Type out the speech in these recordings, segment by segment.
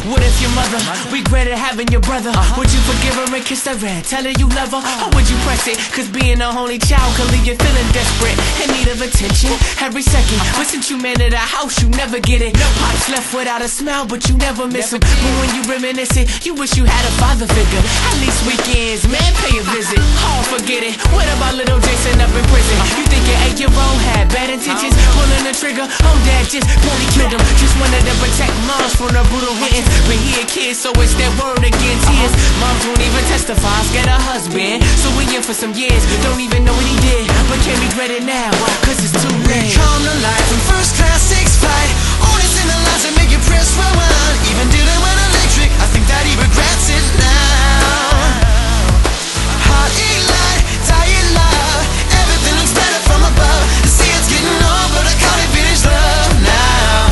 What if your mother regretted having your brother? Would you forgive her and kiss her and tell her you love her? Or would you press it? Cause being an only child could leave you feeling desperate, in need of attention every second. But since you man of the house, you never get it. Pops left without a smile, but you never miss him. But when you reminisce it, you wish you had a father figure. At least weekends, man, pay a visit. Oh, forget it. What about little Jason up in prison? You think your 8-year-old had bad intentions? Pulling the trigger, dad just probably killed him. Just wanted to protect moms from the brutal hittings. But he a kid, so it's that word against his. Moms won't even testify, scared her husband. So we in for some years, don't even know what he did, but can't regret it now, cause it's too late. Come to life in first class 6 flight. Orders in the lines that make you press rewind. Even did it with electric, I think that he regrets it now. Hot light, tired love, everything looks better from above. You see it's getting on, but I call it vintage love now.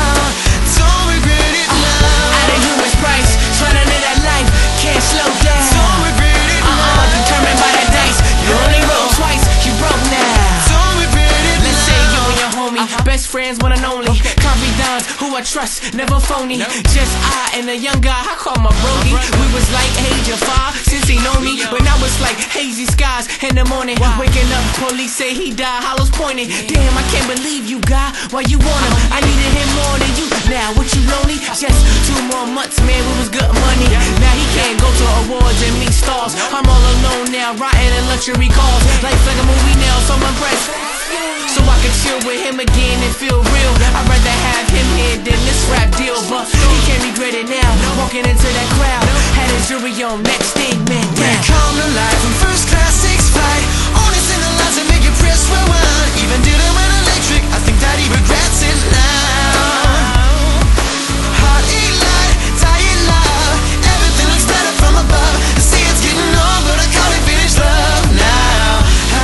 Don't regret it now. Out of human's price, trying to live that life, can't slow down. Don't regret it now. Determined by the dice, you only roll twice, you broke now. Don't regret it now. Let's say you and your homie, best friends, one and only. Confidants who I trust, never phony. Just I and a young guy, I call my brody. We was like age of 5 since he know me. But now it's like hazy skies in the morning. Waking up, police say he died, hollows pointing. Damn, I can't believe you, guy. Why you want him? I needed him more than you. Now, what you lonely? Just 2 more months, man, we was good money. Now he can't go to awards and meet stars. I'm all alone now, riding in luxury cars. Life's like a movie now, so I'm impressed. So I can chill with him again and feel real. I'd rather have him here than this rap deal. But he can't regret it now, walking into that crowd. Had a jury on, next thing, man, down. Come to life in first class 6 flight. Orders in the lines that make you press rewind. Even did it with electric, I think that he regrets it now. Hot light, tired love, everything looks better from above. You see it's getting on, but I call it vintage love now.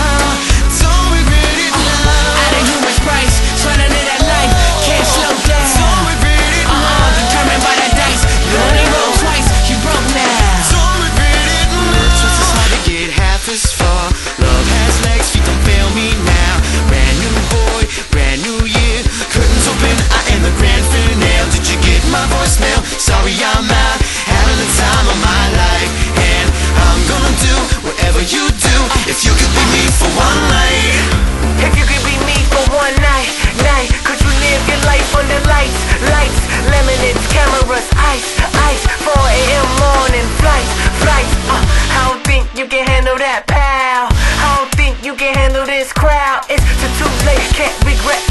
Don't regret it now. Out of human's price, trying to live that life, can't slow down. Don't regret it now. Determined by the dice, you only roll twice, you broke now. Don't regret it now. Trust is hard to get half as far. Love has legs, feet don't fail me now. Brand new boy, brand new year. Curtains open, I am the grand finale. Did you get my voicemail? Sorry I'm out, having the time of my life. And I'm gonna do whatever you do, if you could be me for one night. If you could be me for one night, could you live your life under lights, lemonades, cameras, ice, 4 a.m. morning flights. I don't think you can handle that, pal. I don't think you can handle this crowd. It's too late, can't regret